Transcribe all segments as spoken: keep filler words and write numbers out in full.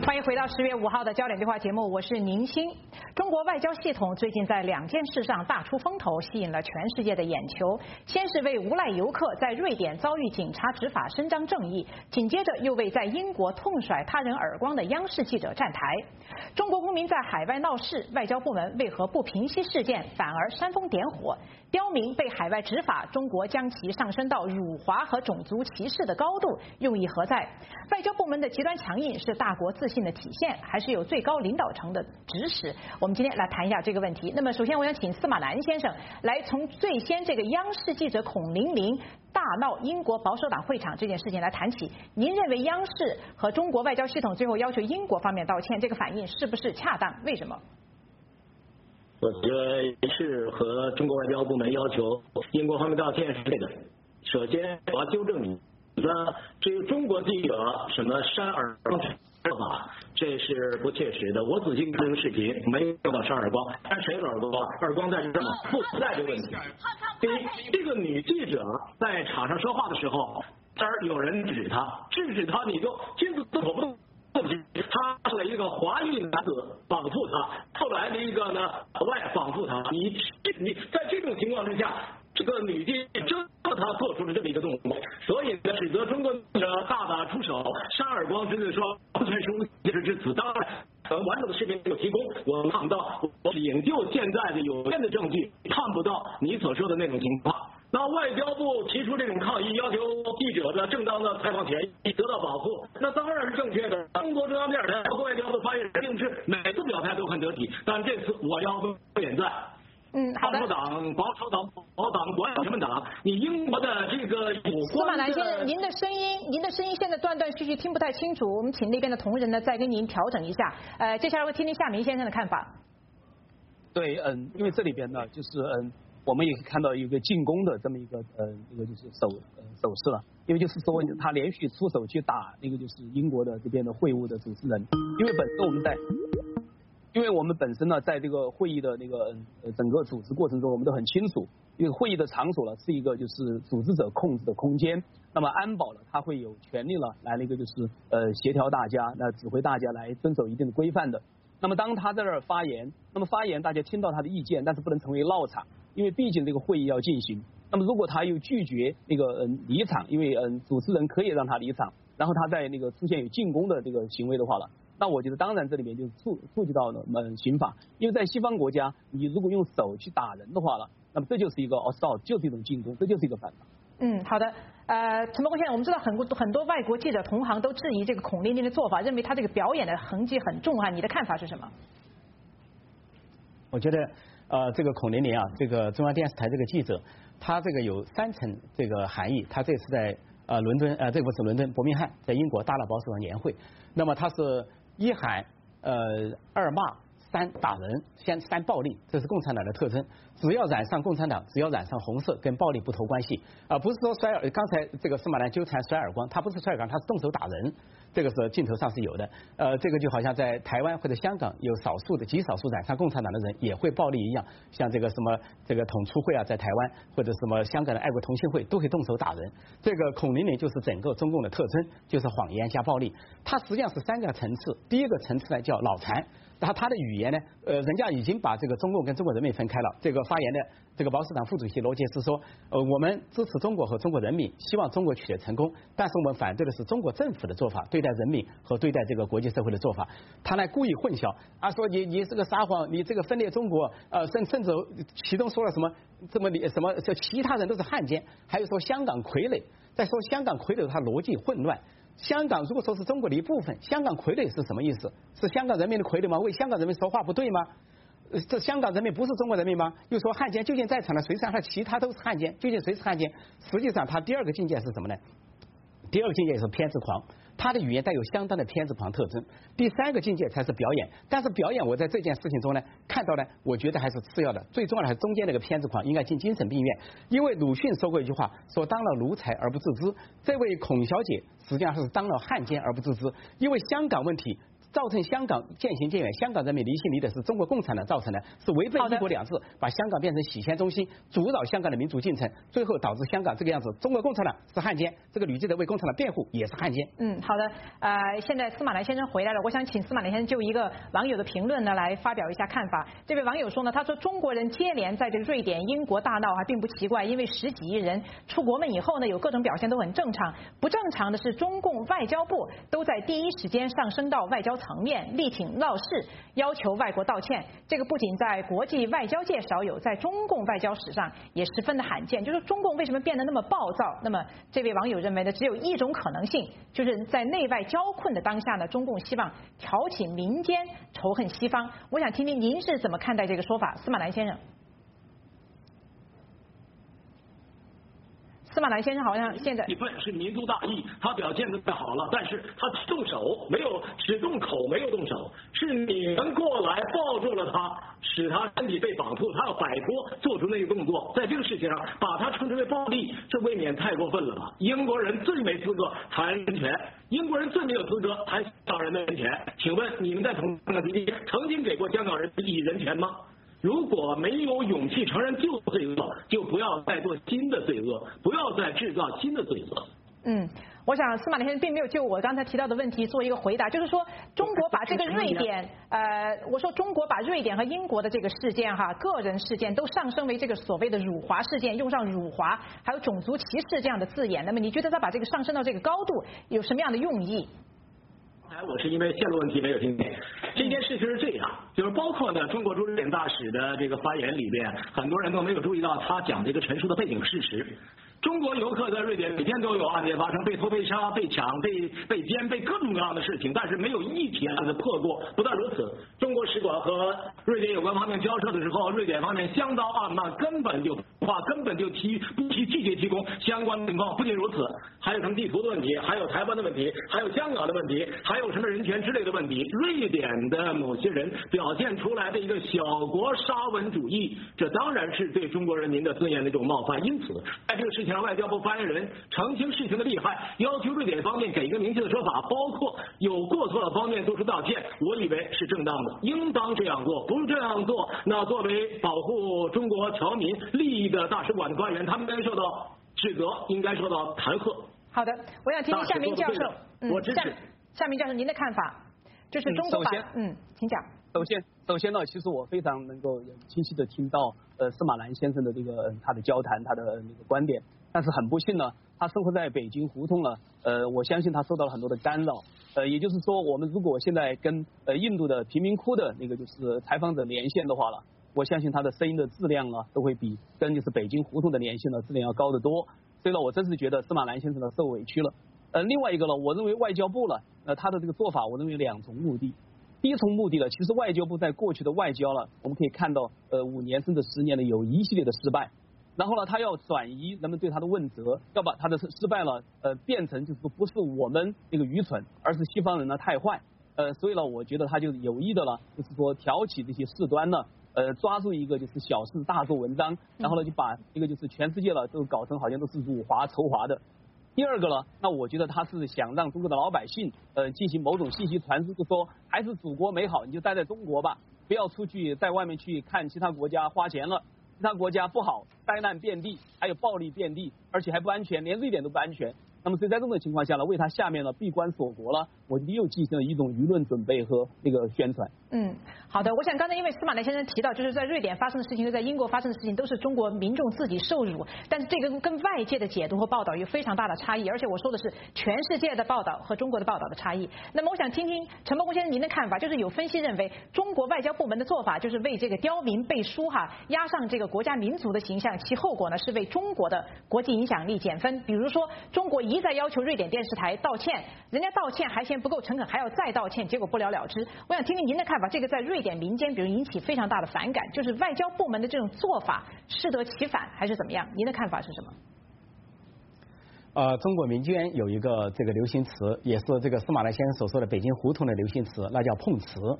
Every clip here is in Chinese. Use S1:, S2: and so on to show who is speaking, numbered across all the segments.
S1: 欢迎回到十月五号的焦点对话节目，我是宁鑫。中国外交系统最近在两件事上大出风头，吸引了全世界的眼球。先是为无赖游客在瑞典遭遇警察执法伸张正义，紧接着又为在英国痛甩他人耳光的央视记者站台。中国公民在海外闹事，外交部门为何不平息事件，反而煽风点火？刁民被海外执法，中国将其上升到辱华和种族歧视的高度，用意何在？外交部门的极端强硬是大国自信的体现，还是有最高领导层的指使？我们今天来谈一下这个问题。那么，首先我想请司马南先生来从最先这个央视记者孔玲玲大闹英国保守党会场这件事情来谈起。您认为央视和中国外交系统最后要求英国方面道歉，这个反应是不是恰当？为什么？
S2: 我觉得是和中国外交部门要求英国方面道歉是对的。首先，我要纠正你，那至于中国记者什么扇耳光说法，这是不切实的。我仔细看这个视频，没有到扇耳光，扇谁的耳光？耳光在这吗？不在这个问题。第一，这个女记者在场上说话的时候，这儿有人制止她，制止她你就亲自动手不动。他是一个华裔男子绑缚他，后来的一个呢老外绑缚他。你你在这种情况之下，这个女记者他做出了这么一个动作，所以呢，指责中国记者大打出手、扇耳光，甚至说完全是无解之词。当然，呃，完整的视频没有提供，我看不到，我引咎现在的有限的证据，看不到你所说的那种情况。那外交部提出这种抗议，要求记者的正当的采访权益得到保护，那当然是正确的。中国中央电视台包括外交部发言人，并是每次表态都很得体，但这次我要点赞。
S1: 嗯，好的。
S2: 保守党、保守党、保守党、国安什么党？你英国的这个有关
S1: 司马南先生，您的声音，您的声音现在断断续续，听不太清楚。我们请那边的同仁呢再跟您调整一下。呃，接下来会听听夏明先生的看法。
S3: 对，嗯，因为这里边呢，就是嗯。我们也可以看到一个进攻的这么一个呃一个就是手呃手势了，因为就是说他连续出手去打那个就是英国的这边的会务的主持人，因为本身我们在，因为我们本身呢在这个会议的那个呃整个组织过程中，我们都很清楚，因为会议的场所呢是一个就是组织者控制的空间，那么安保呢他会有权利了来那个就是呃协调大家，那指挥大家来遵守一定的规范的。那么当他在这儿发言，那么发言大家听到他的意见，但是不能成为闹场。因为毕竟这个会议要进行，那么如果他又拒绝那个嗯离场，因为嗯主持人可以让他离场，然后他在那个出现有进攻的这个行为的话了，那我觉得当然这里面就触触及到了嗯刑法，因为在西方国家，你如果用手去打人的话了，那么这就是一个 assault， 就是一种进攻，这就是一个犯法。
S1: 嗯，好的。呃，陈伯国先生，我们知道很多很多外国记者同行都质疑这个孔玲玲的做法，认为他这个表演的痕迹很重啊，你的看法是什么？
S4: 我觉得。呃，这个孔玲玲啊，这个中央电视台这个记者，他这个有三层这个含义。他这次在呃伦敦，呃，这个不是伦敦，伯明翰，在英国大闹保守党年会。那么他是一喊呃二骂三打人，先三暴力，这是共产党的特征。只要染上共产党，只要染上红色，跟暴力不投关系啊、呃，不是说摔耳。刚才这个司马南纠缠摔耳光，他不是摔耳光，他是动手打人。这个是镜头上是有的，呃，这个就好像在台湾或者香港有少数的极少数染上共产党的人也会暴力一样，像这个什么这个统促会啊，在台湾或者什么香港的爱国同心会都会动手打人。这个孔玲玲就是整个中共的特征，就是谎言加暴力。它实际上是三个层次，第一个层次呢叫脑残。他他的语言呢，呃，人家已经把这个中共跟中国人民分开了。这个发言的这个保守党副主席罗杰斯说，呃，我们支持中国和中国人民，希望中国取得成功，但是我们反对的是中国政府的做法，对待人民和对待这个国际社会的做法。他呢故意混淆啊，说你你这个撒谎，你这个分裂中国，呃，甚甚至其中说了什么这么什么，这其他人都是汉奸，还有说香港傀儡，再说香港傀儡，他逻辑混乱。香港如果说是中国的一部分，香港傀儡是什么意思？是香港人民的傀儡吗？为香港人民说话不对吗？这香港人民不是中国人民吗？又说汉奸究竟在场的谁是汉奸？其他都是汉奸，究竟谁是汉奸？实际上他第二个境界是什么呢？第二个境界是偏执狂，他的语言带有相当的偏执狂特征。第三个境界才是表演，但是表演我在这件事情中呢看到呢，我觉得还是次要的，最重要的还是中间那个偏执狂应该进精神病院。因为鲁迅说过一句话，说当了奴才而不自知。这位孔小姐实际上是当了汉奸而不自知，因为香港问题。 造成香港渐行渐远，香港人民离心离的是中国共产党造成的，是违背一国两制，把香港变成洗钱中心，阻扰香港的民主进程，最后导致香港这个样子。中国共产党是汉奸，这个吕记者为共产党辩护也是汉奸。
S1: 嗯，好的，呃，现在司马南先生回来了，我想请司马南先生就一个网友的评论呢来发表一下看法。这位网友说呢，他说中国人接连在这个瑞典、英国大闹还并不奇怪，因为十几亿人出国门以后呢，有各种表现都很正常。不正常的是中共外交部都在第一时间上升到外交层面，力挺闹事，要求外国道歉。这个不仅在国际外交界少有，在中共外交史上也十分的罕见。就是中共为什么变得那么暴躁？那么这位网友认为呢，只有一种可能性，就是在内外交困的当下呢，中共希望挑起民间仇恨西方。我想听听您是怎么看待这个说法，司马南先生。司马南先生好像现在
S2: 一份是民族大义，他表现的太好了，但是他动手没有，只动口没有动手，是你们过来抱住了他，使他身体被绑住，他要摆脱，做出那个动作，在这个事情上把他称之为暴力，这未免太过分了吧？英国人最没资格谈人权，英国人最没有资格谈香港人的人权。请问你们在同样的时期曾经给过香港人以人权吗？如果没有勇气承认旧罪恶，就不要再做新的罪恶，不要再制造新的罪恶。
S1: 嗯，我想司马南先生并没有就我刚才提到的问题做一个回答，就是说中国把这个瑞典，呃，我说中国把瑞典和英国的这个事件哈，个人事件都上升为这个所谓的辱华事件，用上辱华还有种族歧视这样的字眼，那么你觉得他把这个上升到这个高度有什么样的用意？
S2: 我是因为线路问题没有听见。这件事情是这样，就是包括呢中国驻瑞典大使的这个发言里边，很多人都没有注意到他讲这个陈述的背景事实。中国游客在瑞典每天都有案件发生，被偷、被杀、被抢、被被奸、被各种各样的事情，但是没有一起案子破过。不但如此，中国使馆和瑞典有关方面交涉的时候，瑞典方面相当暗慢，根本就话根本就提不提拒绝提供相关的情况。不仅如此，还有什么地图的问题，还有台湾的问题，还有香港的问题，还有什么人权之类的问题。瑞典的某些人表现出来的一个小国沙文主义，这当然是对中国人民的尊严的一种冒犯。因此，在这个事情上，外交部发言人澄清事情的厉害，要求瑞典方面给一个明确的说法，包括有过错的方面做出道歉，我以为是正当的，应当这样做。不是这样做，那作为保护中国侨民利益的大使馆的官员，他们应该受到指责，应该受到弹劾。
S1: 好的，我想听听夏明教授，
S2: 嗯，我支持。
S1: 夏明教授您的看法，就是中国把，嗯，请讲。
S3: 首先，首先呢，其实我非常能够清晰的听到呃司马南先生的这个、呃、他的交谈，他的那个观点。但是很不幸呢，他生活在北京胡同呢，呃，我相信他受到了很多的干扰。呃，也就是说，我们如果现在跟呃印度的贫民窟的那个就是采访者连线的话了，我相信他的声音的质量呢，都会比跟就是北京胡同的连线呢质量要高得多。所以呢，我真是觉得司马南先生呢受委屈了。呃，另外一个呢，我认为外交部呢，呃，他的这个做法，我认为有两重目的。第一重目的呢，其实外交部在过去的外交呢，我们可以看到，呃，五年甚至十年的有一系列的失败。然后呢，他要转移人们对他的问责，要把他的失败呢，呃，变成就是说不是我们那个愚蠢，而是西方人呢太坏。呃，所以呢，我觉得他就有意的呢，就是说挑起这些事端呢，呃，抓住一个就是小事大做文章，然后呢就把一个就是全世界了都搞成好像都是辱华仇华的。第二个呢，那我觉得他是想让中国的老百姓呃进行某种信息传输，就说还是祖国美好，你就待在中国吧，不要出去在外面去看其他国家花钱了，其他国家不好，灾难遍地，还有暴力遍地，而且还不安全，连瑞典都不安全。那么所以在这种情况下呢，为他下面呢闭关锁国了，我又进行了一种舆论准备和那个宣传。
S1: 嗯，好的。我想刚才因为司马南先生提到，就是在瑞典发生的事情和在英国发生的事情都是中国民众自己受辱，但是这个跟外界的解读和报道有非常大的差异，而且我说的是全世界的报道和中国的报道的差异。那么我想听听陈伯公先生您的看法，就是有分析认为中国外交部门的做法就是为这个刁民背书哈，压上这个国家民族的形象，其后果呢是为中国的国际影响力减分。比如说中国一再要求瑞典电视台道歉，人家道歉还嫌不够诚恳，还要再道歉，结果不了了之。我想听听您的看法，这个在瑞典民间比如引起非常大的反感，就是外交部门的这种做法适得其反还是怎么样？您的看法是什么？
S4: 呃，中国民间有一个这个流行词，也是这个司马南先生所说的北京胡同的流行词，那叫碰瓷。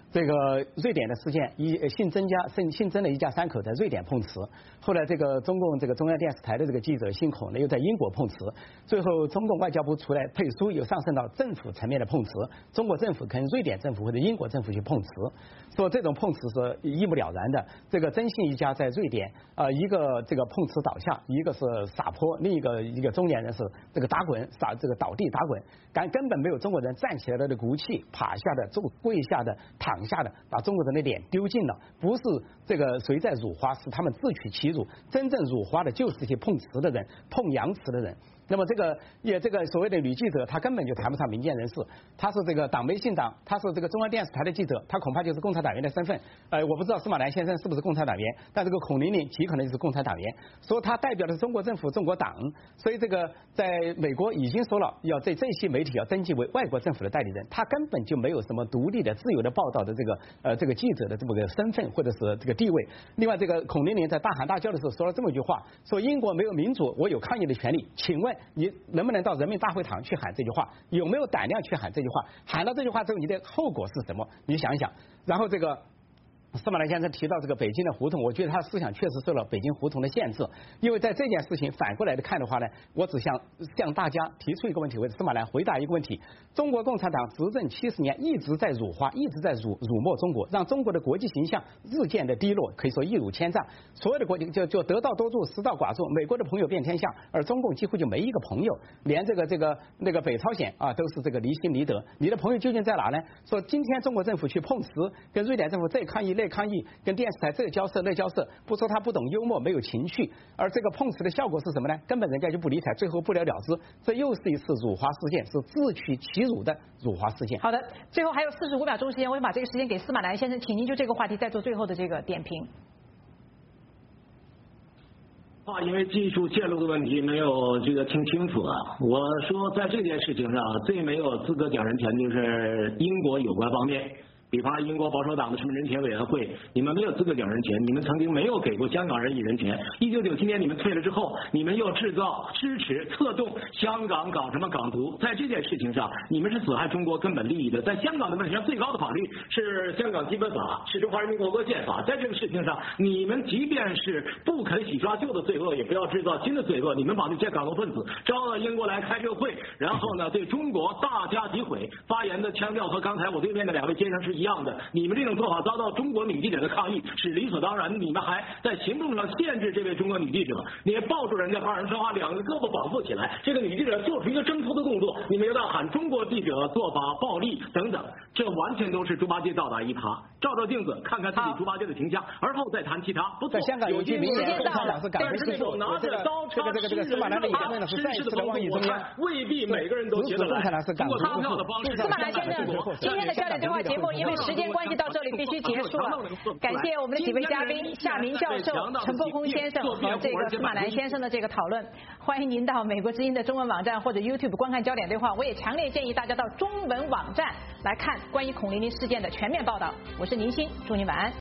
S4: 这个瑞典的事件，一新增加新新增了一家三口在瑞典碰瓷，后来这个中共这个中央电视台的这个记者辛孔呢又在英国碰瓷，最后中共外交部出来配书，又上升到政府层面的碰瓷，中国政府跟瑞典政府或者英国政府去碰瓷，说这种碰瓷是一目了然的。这个征信一家在瑞典，呃，一个这个碰瓷倒下，一个是撒泼，另一个一个中年人是这个打滚撒这个倒地打滚，根根本没有中国人站起来的骨气，趴下的、坐跪下的、躺下的，把中国人的脸丢尽了。不是这个谁在辱华，是他们自取其辱。真正辱华的就是这些碰瓷的人、碰洋瓷的人。那么这个也这个所谓的女记者，她根本就谈不上民间人士，她是这个党媒姓党，她是这个中央电视台的记者，她恐怕就是共产党员的身份。呃，我不知道司马南先生是不是共产党员，但这个孔玲玲极可能就是共产党员，说她代表的是中国政府、中国党，所以这个在美国已经说了，要对这些媒体要登记为外国政府的代理人，她根本就没有什么独立的、自由的报道的这个呃这个记者的这么个身份或者是这个地位。另外，这个孔玲玲在大喊大叫的时候说了这么一句话，说英国没有民主，我有抗议的权利，请问你能不能到人民大会堂去喊这句话？有没有胆量去喊这句话？喊了这句话之后，你的后果是什么？你想一想。然后这个司马南先生提到这个北京的胡同，我觉得他思想确实受了北京胡同的限制。因为在这件事情反过来的看的话呢，我只想向大家提出一个问题，或者司马南回答一个问题：中国共产党执政七十年，一直在辱华，一直在辱辱没中国，让中国的国际形象日渐的低落，可以说一辱千丈。所有的国家就就得道多助，失道寡助，美国的朋友遍天下，而中共几乎就没一个朋友，连这个这个那个北朝鲜啊都是这个离心离德。你的朋友究竟在哪呢？说今天中国政府去碰瓷，跟瑞典政府这抗议那抗议，跟电视台这交涉那交涉，不说他不懂幽默，没有情趣，而这个碰瓷的效果是什么呢？根本人家就不理睬，最后不了了之。这又是一次辱华事件，是自取其辱的辱华事件。
S1: 好的，最后还有四十五秒钟时间，我会把这个时间给司马南先生，请您就这个话题再做最后的这个点评。
S2: 话因为技术泄露的问题没有这个听清楚啊。我说在这件事情上，最没有资格讲人权就是英国有关方面。比方英国保守党的什么人权委员会，你们没有资格讲人权，你们曾经没有给过香港人以人权。一九九七年你们退了之后，你们又制造、支持、策动香港搞什么港独，在这件事情上，你们是损害中国根本利益的。在香港的问题上，最高的法律是香港基本法，是中华人民共和国宪法。在这个事情上，你们即便是不肯洗刷旧的罪恶，也不要制造新的罪恶。你们把那些港独分子招到英国来开这个会，然后呢对中国大加诋毁，发言的腔调和刚才我对面的两位先生是一样的。你们这种做法遭到中国女记者的抗议是理所当然的，你们还在行动上限制这位中国女记者，你也抱住人家发人说话，两个胳膊绑缚起来，这个女记者做出一个挣脱的动作，你们又在喊中国记者做法暴力等等，这完全都是猪八戒倒打一耙。照照镜子，看看自己猪八戒的形象，而后再谈其他。不错，
S4: 在香港有句名言，共产党是港人之父。
S2: 拿着刀叉
S4: 这个这个司马南的言论呢是再一次的妄议中央，
S2: 未必每个人都觉得来。通过他票的方式，
S1: 司马南先生，今天的焦点对话节目因为时间关系到这里必须结束了。感谢我们的几位嘉宾夏明教授、陈伯空先生和这个司马南先生的这个讨论。欢迎您到美国之音的中文网站或者 YouTube 观看焦点对话。我也强烈建议大家到中文网站来看关于孔玲玲事件的全面报道。我是宁鑫，祝您晚安。